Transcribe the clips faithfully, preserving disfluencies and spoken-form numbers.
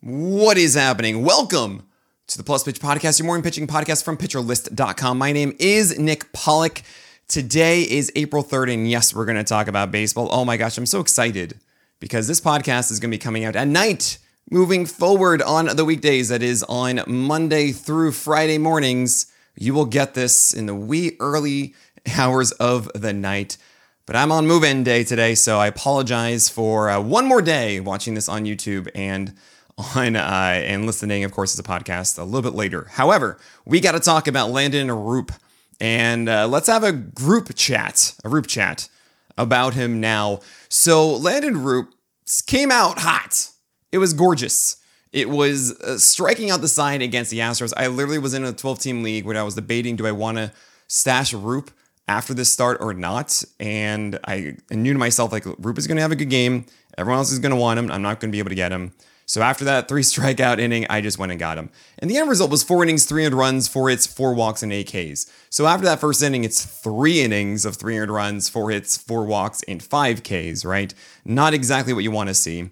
What is happening? Welcome to the Plus Pitch Podcast, your morning pitching podcast from pitcher list dot com. My name is Nick Pollock. Today is April third, and yes, we're going to talk about baseball. Oh my gosh, I'm so excited because this podcast is going to be coming out at night, moving forward on the weekdays. That is on Monday through Friday mornings. You will get this in the wee early hours of the night. But I'm on move-in day today, so I apologize for uh, one more day watching this on YouTube and on uh, and listening, of course, as a podcast a little bit later. However, we got to talk about Landon Roop, and uh, let's have a group chat, a Roop chat about him now. So Landon Roop came out hot. It was gorgeous. It was uh, striking out the side against the Astros. I literally was in a twelve-team league where I was debating, do I want to stash Roop after this start or not? And I knew to myself, like, Roop is going to have a good game. Everyone else is going to want him. I'm not going to be able to get him. So after that three strikeout inning, I just went and got him. And the end result was four innings, three earned runs, four hits, four walks, and eight Ks. So after that first inning, it's three innings of three earned runs, four hits, four walks, and five Ks, right? Not exactly what you want to see.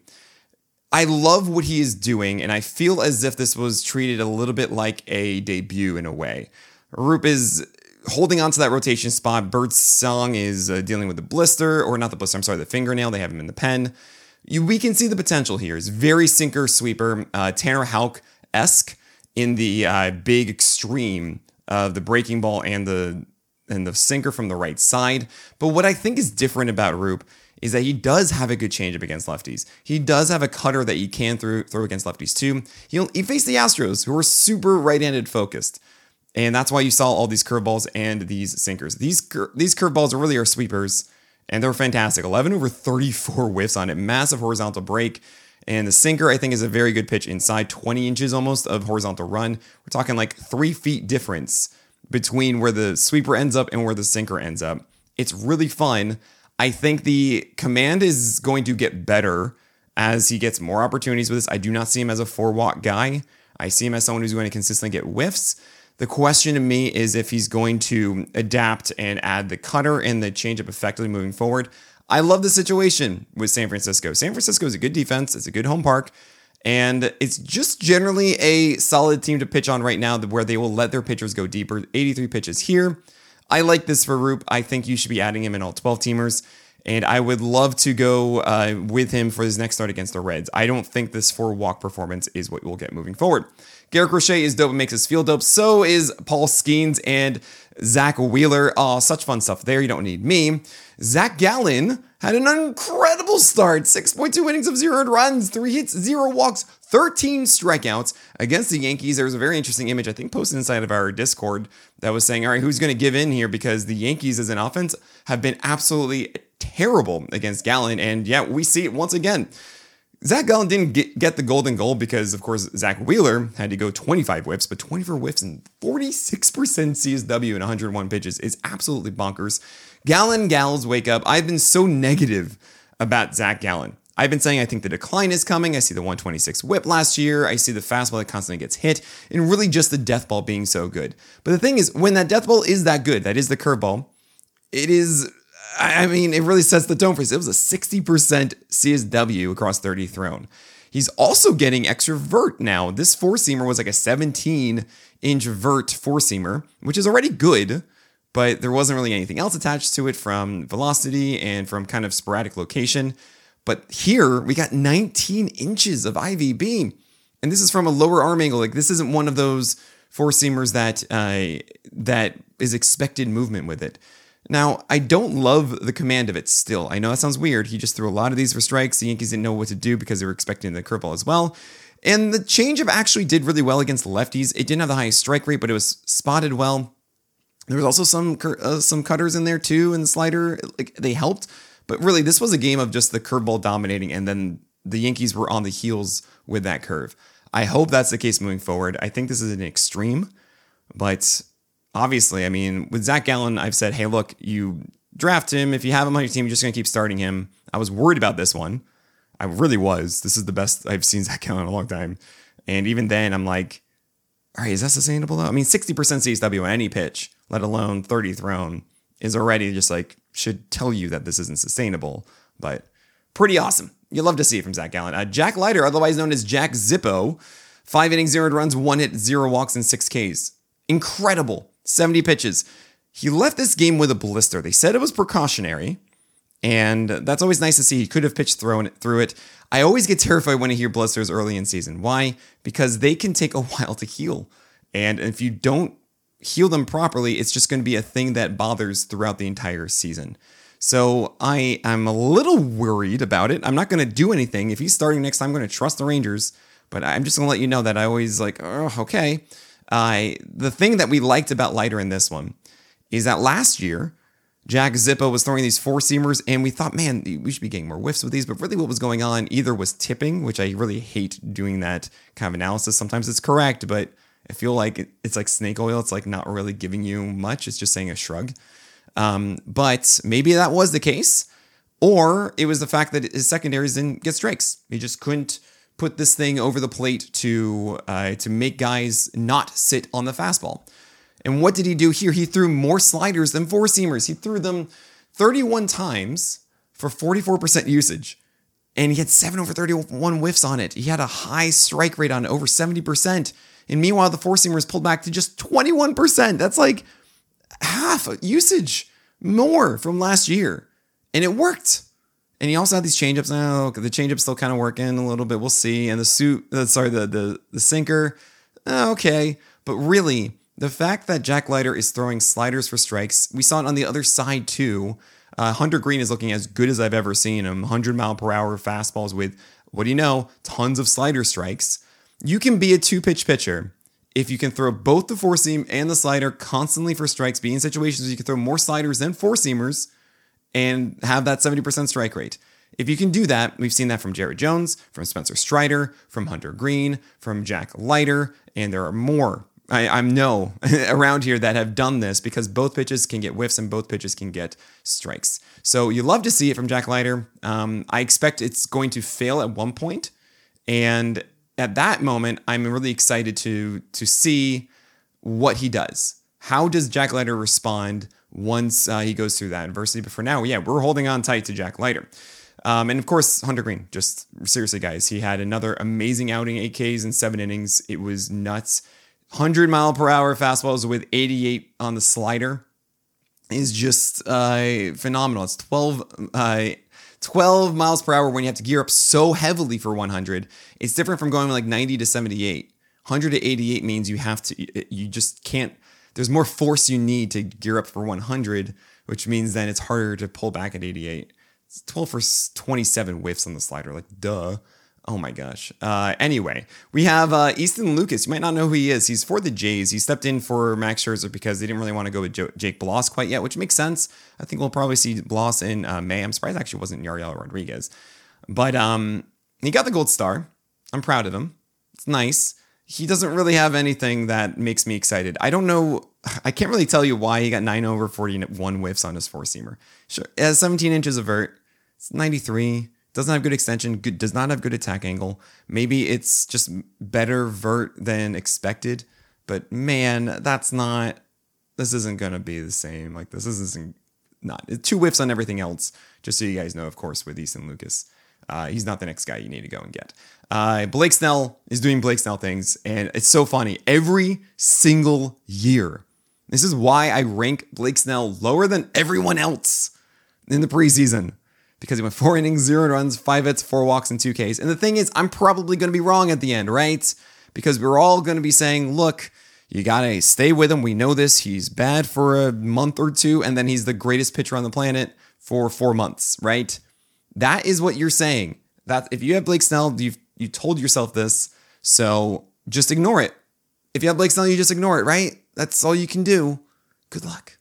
I love what he is doing, and I feel as if this was treated a little bit like a debut in a way. Roop is holding on to that rotation spot. Birdsong is uh, dealing with the blister, or not the blister, I'm sorry, the fingernail. They have him in the pen. You, we can see the potential here. It's very sinker sweeper, uh, Tanner Houck-esque in the uh, big extreme of the breaking ball and the and the sinker from the right side. But what I think is different about Roop is that he does have a good changeup against lefties. He does have a cutter that he can throw, throw against lefties too. He, he faced the Astros, who are super right-handed focused. And that's why you saw all these curveballs and these sinkers. These, these curveballs really are sweepers. And they're fantastic. eleven over thirty-four whiffs on it. Massive horizontal break. And the sinker, I think, is a very good pitch inside. twenty inches almost of horizontal run. We're talking like three feet difference between where the sweeper ends up and where the sinker ends up. It's really fun. I think the command is going to get better as he gets more opportunities with this. I do not see him as a four-walk guy. I see him as someone who's going to consistently get whiffs. The question to me is if he's going to adapt and add the cutter and the changeup effectively moving forward. I love the situation with San Francisco. San Francisco is a good defense. It's a good home park. And it's just generally a solid team to pitch on right now where they will let their pitchers go deeper. eighty-three pitches here. I like this for Roop. I think you should be adding him in all twelve-teamers. And I would love to go uh, with him for his next start against the Reds. I don't think this four-walk performance is what we'll get moving forward. Garrett Crochet is dope and makes us feel dope. So is Paul Skeens and Zach Wheeler. Oh, such fun stuff there. You don't need me. Zach Gallen had an incredible start. six point two innings of zero runs, three hits, zero walks, thirteen strikeouts against the Yankees. There was a very interesting image, I think, posted inside of our Discord that was saying, all right, who's going to give in here? Because the Yankees as an offense have been absolutely terrible against Gallen. And yeah, we see it once again. Zach Gallen didn't get, get the golden goal because, of course, Zach Wheeler had to go twenty-five whiffs, but twenty-four whiffs and forty-six percent C S W in one hundred one pitches is absolutely bonkers. Gallen gals wake up. I've been so negative about Zach Gallen. I've been saying I think the decline is coming. I see the one twenty-six whip last year. I see the fastball that constantly gets hit, and really just the death ball being so good. But the thing is, when that death ball is that good, that is the curveball, it is... I mean, it really sets the tone for us. It was a sixty percent C S W across thirty thrown. He's also getting extra vert now. This four-seamer was like a seventeen-inch vert four-seamer, which is already good, but there wasn't really anything else attached to it from velocity and from kind of sporadic location. But here, we got nineteen inches of I V B, and this is from a lower arm angle. Like, this isn't one of those four-seamers that uh, that is expected movement with it. Now, I don't love the command of it still. I know that sounds weird. He just threw a lot of these for strikes. The Yankees didn't know what to do because they were expecting the curveball as well. And the changeup actually did really well against the lefties. It didn't have the highest strike rate, but it was spotted well. There was also some uh, some cutters in there too, and the slider. Like, they helped. But really, this was a game of just the curveball dominating, and then the Yankees were on the heels with that curve. I hope that's the case moving forward. I think this is an extreme, but... Obviously, I mean, with Zach Gallen, I've said, hey, look, you draft him. If you have him on your team, you're just going to keep starting him. I was worried about this one. I really was. This is the best I've seen Zach Gallen in a long time. And even then, I'm like, all right, is that sustainable though? I mean, sixty percent C S W on any pitch, let alone thirty thrown, is already just like, should tell you that this isn't sustainable. But pretty awesome. You love to see it from Zach Gallen. Uh, Jack Leiter, otherwise known as Jack Zippo, five innings, zero runs, one hit, zero walks, and six Ks. Incredible. seventy pitches. He left this game with a blister. They said it was precautionary, and that's always nice to see. He could have pitched thrown it through it. I always get terrified when I hear blisters early in season. Why? Because they can take a while to heal. And if you don't heal them properly, it's just going to be a thing that bothers throughout the entire season. So I am a little worried about it. I'm not going to do anything. If he's starting next time, I'm going to trust the Rangers. But I'm just going to let you know that I always like, oh, okay. Uh, the thing that we liked about Leiter in this one is that last year, Jack Zippo was throwing these four-seamers, and we thought, man, we should be getting more whiffs with these. But really what was going on either was tipping, which I really hate doing that kind of analysis. Sometimes it's correct, but I feel like it's like snake oil. It's like not really giving you much. It's just saying a shrug. Um, but maybe that was the case, or it was the fact that his secondaries didn't get strikes. He just couldn't put this thing over the plate to uh, to make guys not sit on the fastball. And what did he do here? He threw more sliders than four-seamers. He threw them thirty-one times for forty-four percent usage, and he had seven over thirty-one whiffs on it. He had a high strike rate on over seventy percent, and meanwhile, the four-seamers pulled back to just twenty-one percent. That's like half usage more from last year, and it worked. And he also had these changeups. Oh, the changeup's still kind of working a little bit. We'll see. And the suit, uh, sorry, the the the sinker, uh, okay. But really, the fact that Jack Leiter is throwing sliders for strikes, we saw it on the other side too. Uh, Hunter Green is looking as good as I've ever seen him. one hundred mile per hour fastballs with, what do you know, tons of slider strikes. You can be a two-pitch pitcher if you can throw both the four-seam and the slider constantly for strikes, be in situations where you can throw more sliders than four-seamers and have that seventy percent strike rate. If you can do that, we've seen that from Jared Jones, from Spencer Strider, from Hunter Green, from Jack Leiter, and there are more. I, I know around here that have done this because both pitches can get whiffs and both pitches can get strikes. So you love to see it from Jack Leiter. Um, I expect it's going to fail at one point, and at that moment, I'm really excited to to see what he does. How does Jack Leiter respond once uh, he goes through that adversity? But for now, yeah, we're holding on tight to Jack Leiter. Um, and of course, Hunter Green, just seriously, guys, he had another amazing outing, eight Ks in seven innings. It was nuts. one hundred mile per hour fastballs with eighty-eight on the slider is just uh, phenomenal. It's twelve, uh, twelve miles per hour when you have to gear up so heavily for one hundred. It's different from going like ninety to seventy-eight. one hundred to eighty-eight means you have to, you just can't, there's more force you need to gear up for one hundred, which means then it's harder to pull back at eighty-eight. It's twelve for twenty-seven whiffs on the slider, like duh. Oh my gosh. Uh, anyway, we have uh, Easton Lucas. You might not know who he is. He's for the Jays. He stepped in for Max Scherzer because they didn't really want to go with jo- Jake Bloss quite yet, which makes sense. I think we'll probably see Bloss in uh, May. I'm surprised it actually wasn't Yariel Rodriguez. But um, he got the gold star. I'm proud of him. It's nice. He doesn't really have anything that makes me excited. I don't know. I can't really tell you why he got nine over forty-one whiffs on his four-seamer. Sure, it has seventeen inches of vert. It's ninety-three. Doesn't have good extension, good, does not have good attack angle. Maybe it's just better vert than expected, but man, that's not, this isn't going to be the same. Like this isn't, not, two whiffs on everything else, just so you guys know, of course, with Easton Lucas. Uh, he's not the next guy you need to go and get. Uh, Blake Snell is doing Blake Snell things, and it's so funny. Every single year, this is why I rank Blake Snell lower than everyone else in the preseason. Because he went four innings, zero runs, five hits, four walks, and two Ks. And the thing is, I'm probably going to be wrong at the end, right? Because we're all going to be saying, look, you got to stay with him. We know this. He's bad for a month or two, and then he's the greatest pitcher on the planet for four months, right? That is what you're saying. That if you have Blake Snell, you've you told yourself this, so just ignore it. If you have Blake Snell, you just ignore it, right? That's all you can do. Good luck.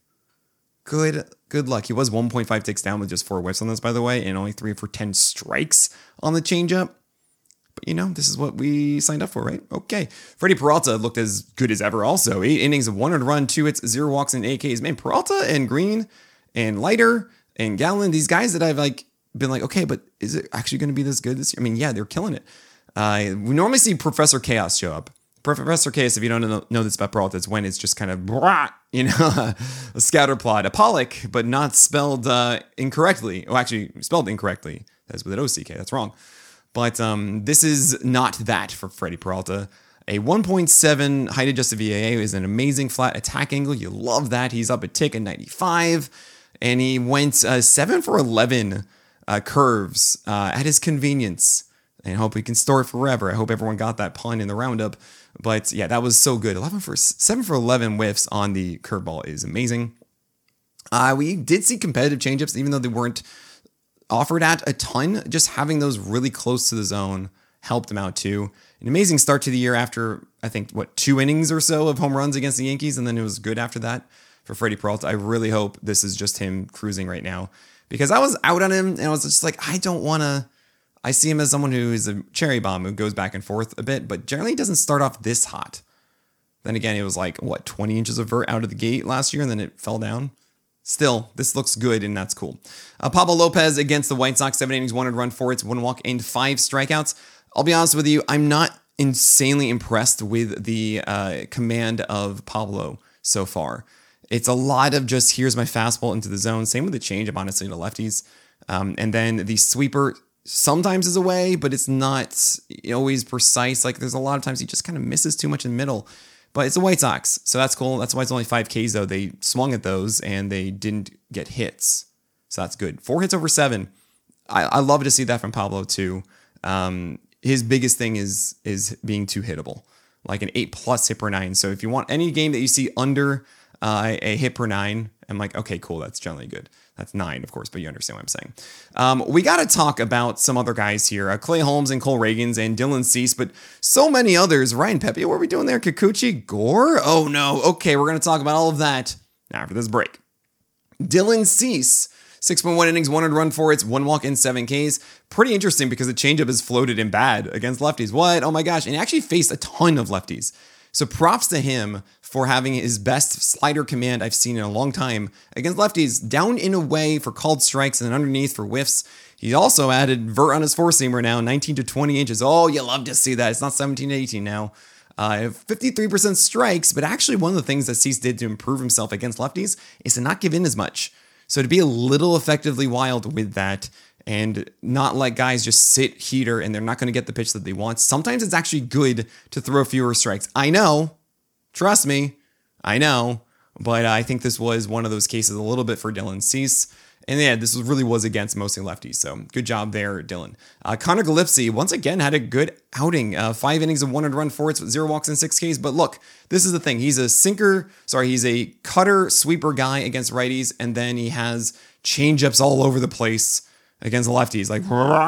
Good good luck. He was one point five ticks down with just four whiffs on this, by the way, and only three for ten strikes on the changeup. But, you know, this is what we signed up for, right? Okay. Freddie Peralta looked as good as ever also. Eight innings of one earned run, two hits, zero walks, and eight Ks. Man, Peralta and Green and Leiter and Gallen, these guys that I've like been like, okay, but is it actually going to be this good this year? I mean, yeah, they're killing it. Uh, we normally see Professor Chaos show up. Professor Chaos, if you don't know, know this about Peralta, it's when it's just kind of, you know, a scatter plot, a Pollock, but not spelled uh, incorrectly. Oh, actually, spelled incorrectly. That's with an O C K. That's wrong. But um, this is not that for Freddie Peralta. A one point seven height-adjusted V A A is an amazing flat attack angle. You love that. He's up a tick at ninety-five. And he went uh, seven for eleven uh, curves uh, at his convenience. And I hope he can store it forever. I hope everyone got that pun in the roundup. But yeah, that was so good. eleven for seven for eleven whiffs on the curveball is amazing. Uh, we did see competitive changeups, even though they weren't offered at a ton. Just having those really close to the zone helped him out too. An amazing start to the year after, I think, what, two innings or so of home runs against the Yankees, and then it was good after that for Freddie Peralta. I really hope this is just him cruising right now, because I was out on him and I was just like, I don't want to. I see him as someone who is a cherry bomb who goes back and forth a bit, but generally doesn't start off this hot. Then again, it was like, what, twenty inches of vert out of the gate last year, and then it fell down. Still, this looks good, and that's cool. Uh, Pablo Lopez against the White Sox, seven innings, one run, four hits, one walk, and five strikeouts. I'll be honest with you, I'm not insanely impressed with the uh, command of Pablo so far. It's a lot of just, here's my fastball into the zone. Same with the changeup, honestly, to lefties. Um, and then the sweeper sometimes is away, but it's not always precise. Like, there's a lot of times he just kind of misses too much in the middle. But it's the White Sox, so that's cool. That's why it's only five Ks, though. They swung at those, and they didn't get hits. So that's good. Four hits over seven. I, I love to see that from Pablo, too. Um, his biggest thing is is being too hittable, like an eight plus hit per nine. So if you want any game that you see under uh, a hit per nine, I'm like, okay, cool, that's generally good. That's nine, of course, but you understand what I'm saying. Um, we got to talk about some other guys here. Uh, Clay Holmes and Cole Reagans and Dylan Cease, but so many others. Ryan Pepiot, what are we doing there? Kikuchi? Gore? Oh, no. Okay, we're going to talk about all of that after this break. Dylan Cease, six point one innings, one run, four hits, one walk, and seven Ks. Pretty interesting because the changeup is floated in bad against lefties. What? Oh, my gosh. And he actually faced a ton of lefties. So props to him for having his best slider command I've seen in a long time against lefties, down in a way for called strikes and underneath for whiffs. He also added vert on his four-seamer now, nineteen to twenty inches. Oh, you love to see that. It's not seventeen to eighteen now. Uh, fifty-three percent strikes, but actually one of the things that Cease did to improve himself against lefties is to not give in as much. So to be a little effectively wild with that and not let guys just sit heater and they're not going to get the pitch that they want. Sometimes it's actually good to throw fewer strikes. I know. Trust me. I know. But I think this was one of those cases a little bit for Dylan Cease. And yeah, this was, really was against mostly lefties. So good job there, Dylan. Uh, Connor Gillespie, once again, had a good outing. Uh, five innings of one run, four hits, zero walks, and six Ks. But look, this is the thing. He's a sinker. Sorry, he's a cutter sweeper guy against righties. And then he has changeups all over the place against the lefties, like,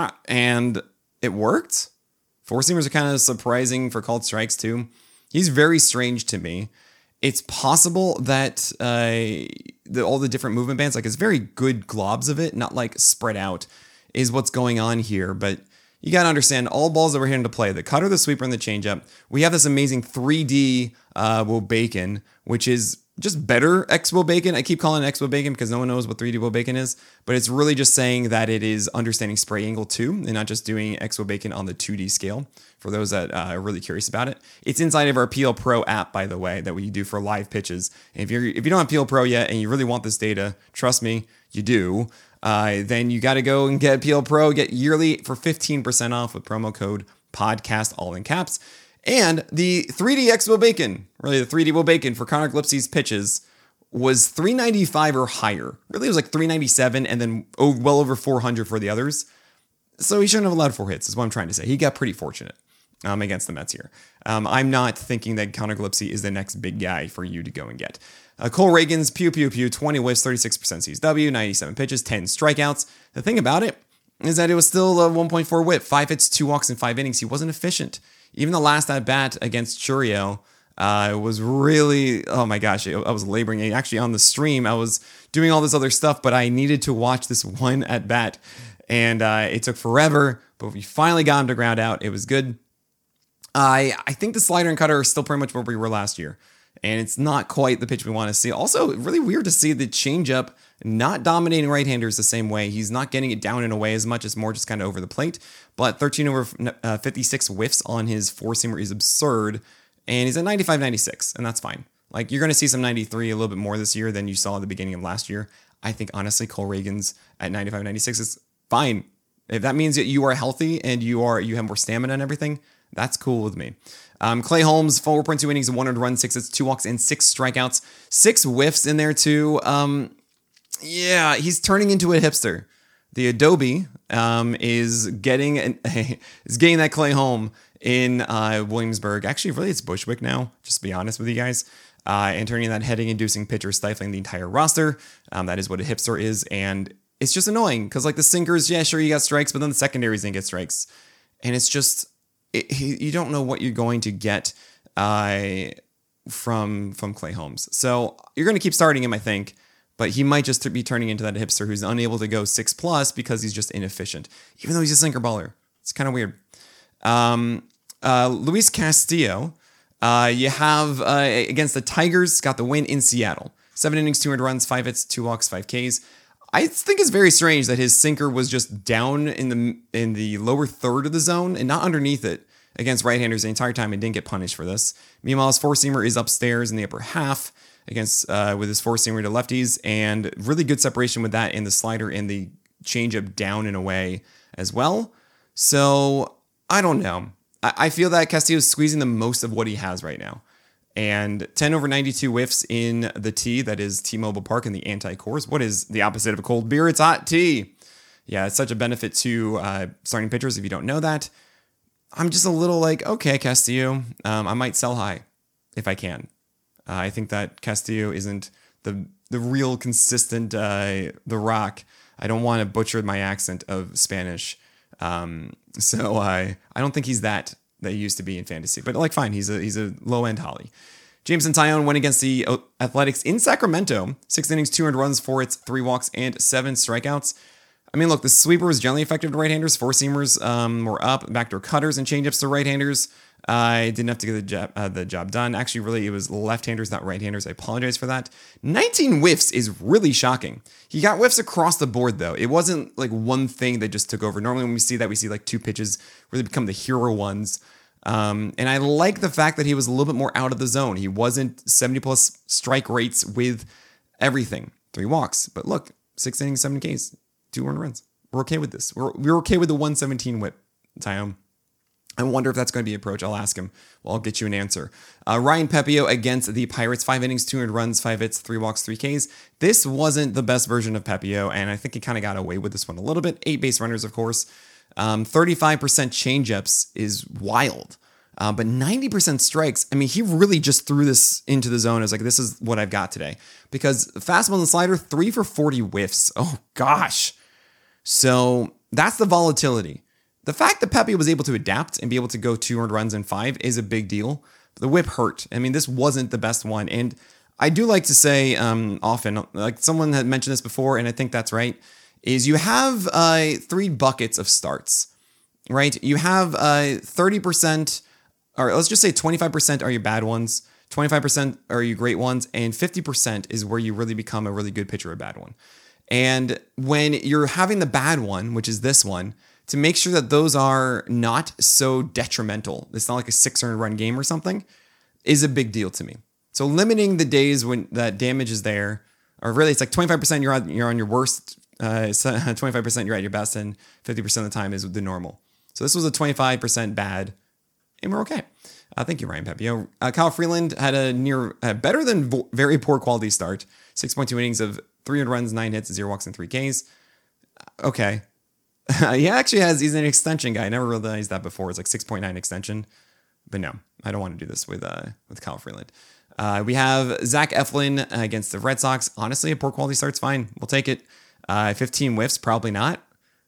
and it worked. Four seamers are kind of surprising for called strikes too. He's very strange to me. It's possible that uh, the, all the different movement bands, like it's very good globs of it, not like spread out, is what's going on here. But you got to understand all balls that we're here to play, the cutter, the sweeper, and the changeup. We have this amazing three D uh, Will Bacon, which is just better X-Will Bacon. I keep calling it X-Will Bacon because no one knows what three D Will Bacon is, but it's really just saying that it is understanding spray angle too, and not just doing X-Will Bacon on the two D scale, for those that uh, are really curious about it. It's inside of our P L Pro app, by the way, that we do for live pitches. And if you're if you don't have P L Pro yet and you really want this data, trust me, you do, uh, then you got to go and get P L Pro, get yearly for fifteen percent off with promo code podcast, all in caps. And the three D X-Will Bacon, really the three D Will Bacon for Connor Gillespie's pitches was three ninety-five or higher. Really, it was like three ninety-seven and then oh, well over four hundred for the others. So he shouldn't have allowed four hits, is what I'm trying to say. He got pretty fortunate um, against the Mets here. Um, I'm not thinking that Connor Gillespie is the next big guy for you to go and get. Uh, Cole Reagans, pew, pew, pew, twenty whiffs, thirty-six percent C S W, ninety-seven pitches, ten strikeouts. The thing about it is that it was still a one point four whip, five hits, two walks in five innings. He wasn't efficient. Even the last at bat against Churiel uh, was really, oh my gosh, I was laboring. Actually, on the stream, I was doing all this other stuff, but I needed to watch this one at bat, and uh, it took forever. But we finally got him to ground out. It was good. I I think the slider and cutter are still pretty much where we were last year, and it's not quite the pitch we want to see. Also, really weird to see the changeup not dominating right-handers the same way. He's not getting it down in a way as much. It's more just kind of over the plate. But thirteen over fifty-six whiffs on his four-seamer is absurd. And he's at ninety-five ninety-six, and that's fine. Like, you're going to see some ninety-three a little bit more this year than you saw at the beginning of last year. I think, honestly, Cole Reagans at ninety-five ninety-six is fine. If that means that you are healthy and you are you have more stamina and everything, that's cool with me. Um, Clay Holmes, four point two innings, one earned run, six hits, two walks, and six strikeouts. Six whiffs in there too. Um, yeah, he's turning into a hipster. The Adobe um, is getting an, is getting that Clay home in uh, Williamsburg. Actually, really, it's Bushwick now, just to be honest with you guys. Uh, and turning that headache-inducing pitcher, stifling the entire roster. Um, that is what a hipster is. And it's just annoying because, like, the sinkers, yeah, sure, you got strikes, but then the secondaries didn't get strikes. And it's just, it, you don't know what you're going to get uh, from, from Clay Holmes. So you're going to keep starting him, I think. But he might just be turning into that hipster who's unable to go six plus because he's just inefficient, even though he's a sinker baller. It's kind of weird. Um, uh, Luis Castillo, uh, you have uh, against the Tigers, got the win in Seattle. Seven innings, two earned runs, five hits, two walks, five Ks. I think it's very strange that his sinker was just down in the in the lower third of the zone and not underneath it against right-handers the entire time and didn't get punished for this. Meanwhile, his four-seamer is upstairs in the upper half against uh, with his four-seamer to lefties, and really good separation with that in the slider and the changeup down and away as well. So I don't know. I, I feel that Castillo is squeezing the most of what he has right now. And ten over ninety-two whiffs in the T, that is T-Mobile Park in the anti-cores. What is the opposite of a cold beer? It's hot tea. Yeah, it's such a benefit to uh, starting pitchers if you don't know that. I'm just a little like, okay, Castillo, um, I might sell high if I can. Uh, I think that Castillo isn't the the real consistent uh, The Rock. I don't want to butcher my accent of Spanish. Um, so I I don't think he's that that he used to be in fantasy. But like, fine, he's a he's a low end Holly. Jameson Taillon went against the Athletics in Sacramento. Six innings, two earned runs, four hits, three walks, and seven strikeouts. I mean, look, the sweeper was generally effective to right-handers. Four-seamers um, were up, backdoor cutters and changeups to right-handers. I didn't have to get the job, uh, the job done. Actually, really, it was left-handers, not right-handers. I apologize for that. nineteen whiffs is really shocking. He got whiffs across the board, though. It wasn't like one thing that just took over. Normally, when we see that, we see like two pitches really become the hero ones. Um, and I like the fact that he was a little bit more out of the zone. He wasn't seventy-plus strike rates with everything. Three walks. But look, six innings, seven Ks, two earned runs. We're okay with this. We're, we're okay with the one seventeen whip, Taillon. I wonder if that's going to be an approach. I'll ask him. Well, I'll get you an answer. Uh, Ryan Pepiot against the Pirates. Five innings, two earned runs, five hits, three walks, three Ks. This wasn't the best version of Pepiot, and I think he kind of got away with this one a little bit. Eight base runners, of course. Um, thirty-five percent changeups is wild. Uh, but ninety percent strikes, I mean, he really just threw this into the zone. I was like, this is what I've got today. Because fastball and slider, three for forty whiffs. Oh, gosh. So that's the volatility. The fact that Pepe was able to adapt and be able to go two earned runs in five is a big deal. The whip hurt. I mean, this wasn't the best one. And I do like to say um, often, like someone had mentioned this before, and I think that's right, is you have uh, three buckets of starts, right? You have uh, thirty percent, or let's just say twenty-five percent are your bad ones, twenty-five percent are your great ones, and fifty percent is where you really become a really good pitcher or a bad one. And when you're having the bad one, which is this one, to make sure that those are not so detrimental, it's not like a six earned run game or something, is a big deal to me. So limiting the days when that damage is there, or really it's like twenty-five percent you're on, you're on your worst, uh, twenty-five percent you're at your best, and fifty percent of the time is the normal. So this was a twenty-five percent bad, and we're okay. Uh, thank you, Ryan Pepiot. Uh, Kyle Freeland had a near uh, better than vo- very poor quality start. six point two innings of three earned runs, nine hits, zero walks, and three Ks. Okay. He actually has, he's an extension guy. I never realized that before. It's like six point nine extension. But no, I don't want to do this with uh, with Kyle Freeland. Uh, we have Zach Eflin against the Red Sox. Honestly, a poor quality start's fine. We'll take it. Uh, fifteen whiffs, probably not.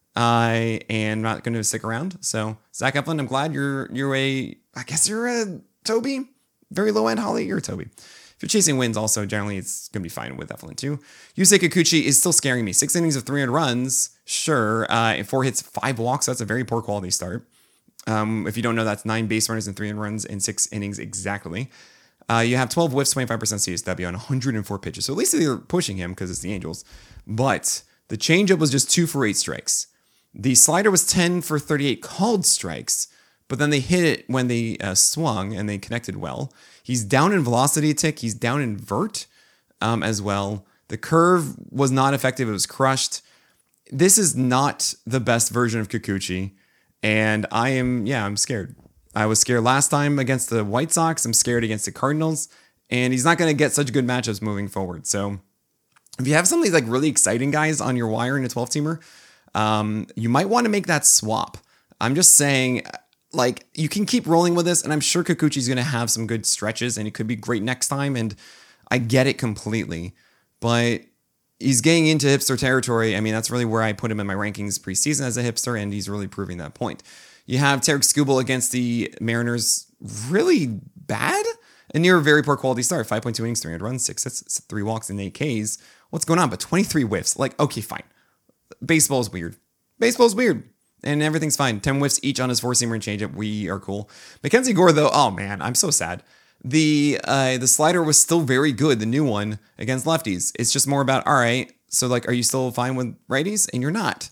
I uh, am not going to stick around. So Zach Eflin, I'm glad you're you're a, I guess you're a Toby. Very low end Holly. You're a Toby. If you're chasing wins, also, generally, it's going to be fine with Eflin, too. Yusei Kikuchi is still scaring me. Six innings of three hundred runs, sure. Uh, and four hits, five walks. That's a very poor quality start. Um, if you don't know, that's nine base runners and three hundred runs in six innings exactly. Uh, you have twelve whiffs, twenty-five percent C S W on one hundred four pitches. So at least they're pushing him because it's the Angels. But the changeup was just two for eight strikes. The slider was ten for thirty-eight called strikes, but then they hit it when they uh, swung and they connected well. He's down in velocity tick. He's down in vert um, as well. The curve was not effective. It was crushed. this is not the best version of Kikuchi. And I am, yeah, I'm scared. I was scared last time against the White Sox. I'm scared against the Cardinals. And he's not going to get such good matchups moving forward. So if you have some of these like really exciting guys on your wire in a twelve-teamer, um, you might want to make that swap. I'm just saying, like, you can keep rolling with this. And I'm sure Kikuchi's going to have some good stretches. And it could be great next time. And I get it completely. But he's getting into hipster territory. I mean, that's really where I put him in my rankings preseason as a hipster. And he's really proving that point. You have Tarek Skubal against the Mariners. Really bad? A near very poor quality start. five point two innings, three hundred runs, six hits, three walks, and eight Ks. What's going on? But twenty-three whiffs. Like, okay, fine. Baseball's weird. Baseball's weird. And everything's fine. ten whiffs each on his four-seamer and changeup. We are cool. Mackenzie Gore, though, oh man, I'm so sad. The uh, the slider was still very good, the new one, against lefties. It's just more about, all right, so like, are you still fine with righties? And you're not.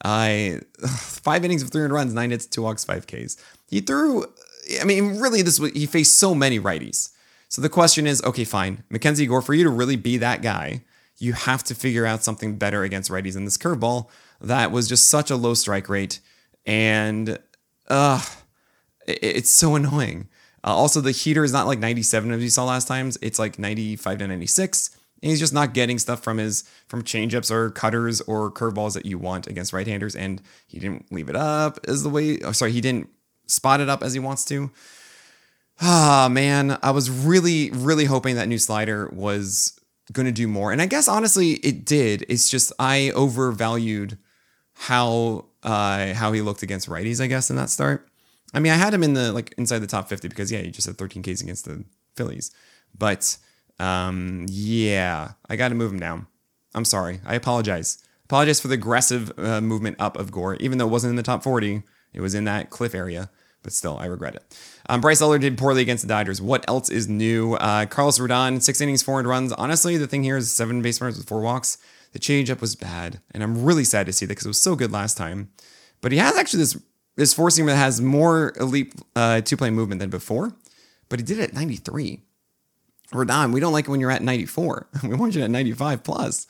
I uh, five innings of three hundred runs, nine hits, two walks, five Ks. He threw... I mean, really, this he faced so many righties. So the question is, okay, fine. Mackenzie Gore, for you to really be that guy, you have to figure out something better against righties in this curveball. That was just such a low strike rate. And uh, it, it's so annoying. Uh, also, the heater is not like ninety-seven as you saw last times. It's like ninety-five to ninety-six. And he's just not getting stuff from his from changeups or cutters or curveballs that you want against right-handers. And he didn't leave it up as the way... Oh, sorry, he didn't spot it up as he wants to. Ah, man, I was really, really hoping that new slider was going to do more. And I guess, honestly, it did. It's just I overvalued how uh, how he looked against righties, I guess, in that start. I mean, I had him in the like inside the top fifty because, yeah, he just had thirteen Ks against the Phillies. But, um, yeah, I got to move him down. I'm sorry. I apologize. Apologize for the aggressive uh, movement up of Gore, even though it wasn't in the top forty. It was in that cliff area. But still, I regret it. Um, Bryce Elder did poorly against the Dodgers. What else is new? Uh, Carlos Rodon, six innings, four hundred runs. Honestly, the thing here is seven base runners with four walks. The changeup was bad, and I'm really sad to see that because it was so good last time. But he has actually this this four seamer that has more elite uh, two play movement than before. But he did it at ninety-three. Rodon, we don't like it when you're at ninety-four. We want you at ninety-five plus.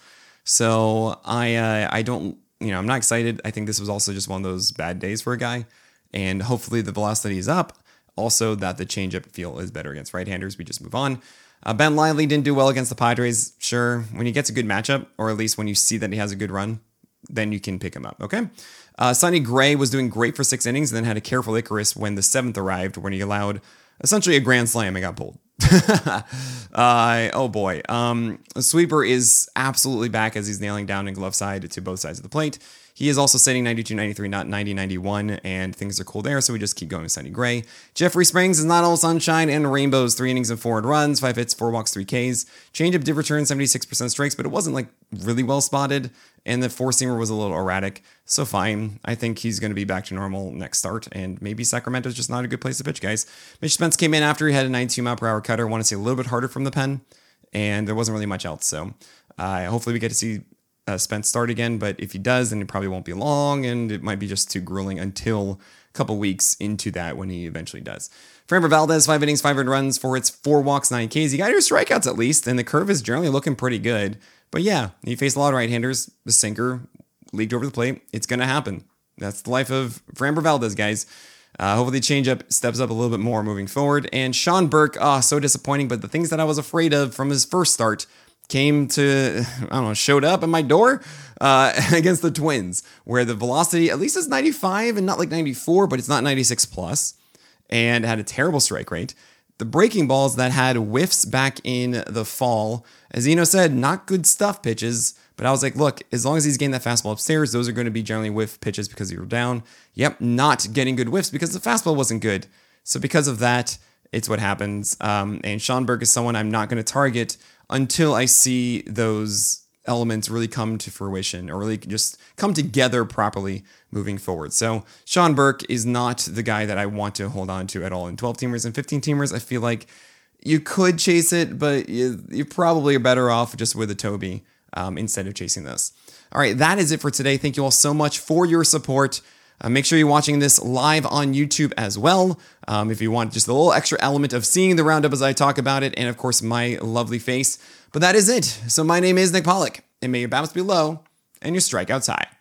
So I uh, I don't you know I'm not excited. I think this was also just one of those bad days for a guy. And hopefully the velocity is up. Also that the changeup feel is better against right-handers. We just move on. Uh, Ben Lively didn't do well against the Padres. Sure, when he gets a good matchup, or at least when you see that he has a good run, then you can pick him up, okay? Uh, Sonny Gray was doing great for six innings and then had a careful Icarus when the seventh arrived, when he allowed essentially a grand slam and got pulled. uh, oh boy. Um, the sweeper is absolutely back as he's nailing down in glove side to both sides of the plate. He is also sitting ninety-two ninety-three, not ninety ninety-one, and things are cool there, so we just keep going with Sonny Gray. Jeffrey Springs is not all sunshine and rainbows, three innings and four hard runs, five hits, four walks, three Ks. Changeup did return seventy-six percent strikes, but it wasn't like really well spotted, and the four-seamer was a little erratic, so fine. I think he's going to be back to normal next start, and maybe Sacramento's just not a good place to pitch, guys. Mitch Spence came in after he had a ninety-two mile per hour cutter. I want to see a little bit harder from the pen, and there wasn't really much else, so uh, hopefully we get to see Uh, Spence start again, but if he does, then it probably won't be long, and it might be just too grueling until a couple weeks into that when he eventually does. Framber Valdez, five innings, five hundred runs, four hits, four walks, nine Ks. You got your strikeouts at least, and the curve is generally looking pretty good. But yeah, he faced a lot of right-handers. The sinker leaked over the plate. It's going to happen. That's the life of Framber Valdez, guys. Uh, hopefully the changeup steps up a little bit more moving forward. And Sean Burke, oh, so disappointing, but the things that I was afraid of from his first start came to, I don't know, showed up at my door uh, against the Twins, where the velocity at least is ninety-five and not like ninety-four, but it's not ninety-six plus, and had a terrible strike rate. The breaking balls that had whiffs back in the fall, as Eno said, not good stuff pitches, but I was like, look, as long as he's getting that fastball upstairs, those are going to be generally whiff pitches because you're down. Yep, not getting good whiffs because the fastball wasn't good. So because of that, it's what happens. Um, and Sean Burke is someone I'm not going to target until I see those elements really come to fruition or really just come together properly moving forward. So Sean Burke is not the guy that I want to hold on to at all in twelve-teamers and fifteen-teamers. I feel like you could chase it, but you, you probably are better off just with a Toby um, instead of chasing this. All right, that is it for today. Thank you all so much for your support. Uh, make sure you're watching this live on YouTube as well. Um, if you want just a little extra element of seeing the roundup as I talk about it, and of course my lovely face. But that is it. So my name is Nick Pollack, and may your bounce be low and your strikeouts high.